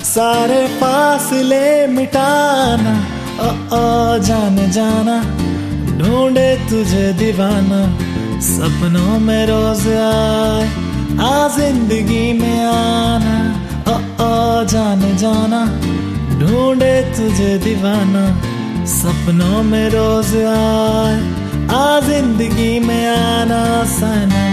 सारे फासले मिटाना, ओ ओ जाने जाना, ढूंढे तुझे दीवाना, सपनों में रोज आए आ जिंदगी में आना, ओ ओ जाने जाना, ढूंढे तुझे दीवाना, सपनों में रोज आए आ जिंदगी में आना सनम।